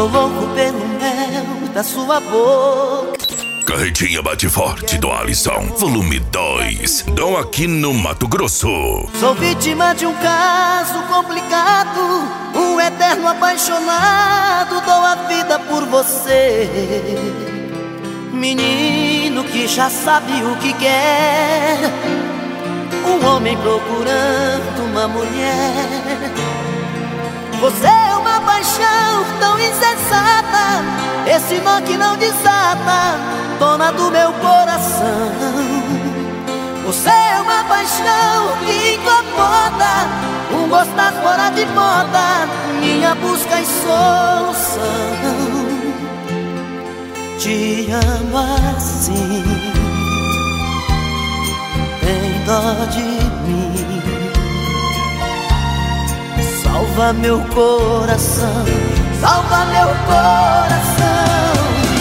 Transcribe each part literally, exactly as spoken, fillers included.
louco pelo mel da sua boca. Carretinha Bate Forte do Alisson, volume dois. Dom aqui no Mato Grosso. Sou vítima de um caso complicado, um eterno apaixonado. Dou a vida por você, menino que já sabe o que quer. Um homem procurando uma mulher. Você é uma paixão tão insensata, esse nó que não desata, dona do meu coração. Você é uma paixão que incomoda, um gostar fora de moda, minha busca e solução. Te amo assim, tem dó de mim, salva meu coração, salva meu coração.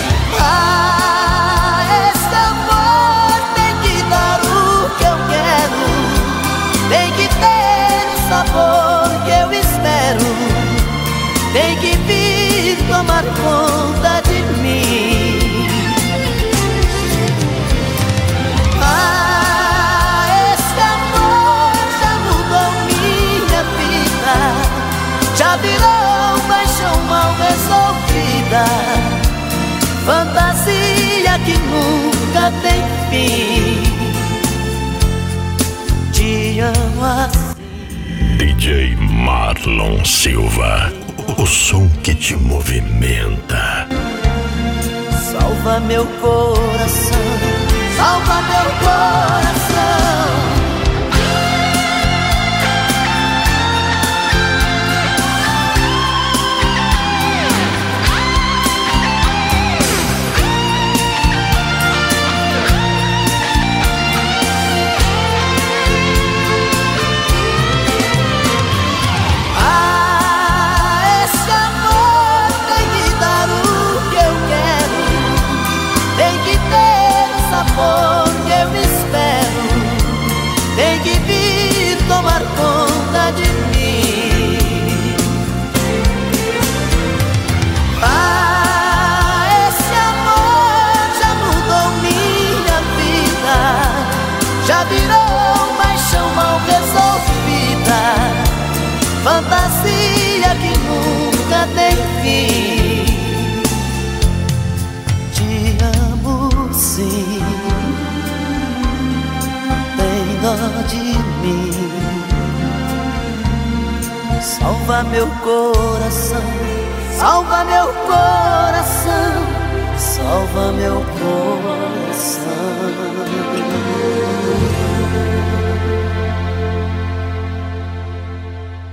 Ah, esse amor tem que dar o que eu quero, tem que ter o sabor que eu espero, tem que vir tomar conta de mim. Ah, esse amor já mudou minha vida, já virou paixão mal resolvida, fantasia que nunca tem fim. Te amo assim. D J Marlon Silva, o som que te movimenta. Salva meu coração, salva meu coração. Que eu espero, tem que vir tomar conta de mim. Ah, esse amor já mudou minha vida, já virou paixão mal resolvida, fantasia que nunca tem fim. Te amo sim, de mim, salva meu coração, salva meu coração.